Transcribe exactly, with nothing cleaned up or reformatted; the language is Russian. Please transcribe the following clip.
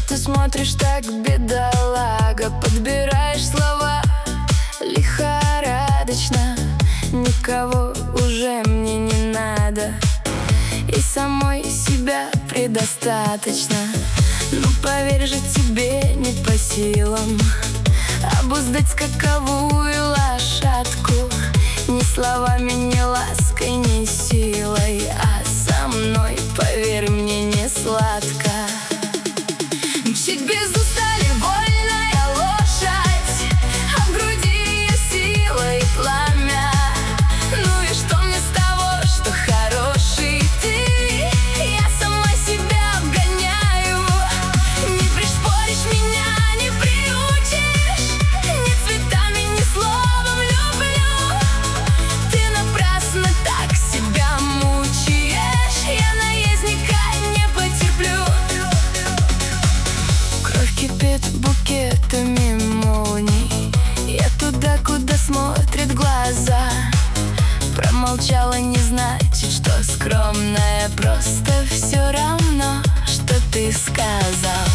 Ты смотришь так, бедолага, подбираешь слова лихорадочно. Никого уже мне не надо, и самой себя предостаточно. Ну поверь же, тебе не по силам обуздать скаковую лошадку. Ни словами, ни лаской, ни силой, а со мной, поверь мне, не сладко. Мчит без устали вольная лошадь, а в груди ее сила и пламя. Ну и что мне с того, что хороший ты? Я сама себя обгоняю. Не пришпоришь меня, не приучишь, ни цветами, ни словом люблю. Ты напрасно так себя мучаешь, я наездника не потерплю. Кровь кипит букетами молний, я туда, куда смотрят глаза. Промолчала не значит, что скромная, просто все равно, что ты сказал.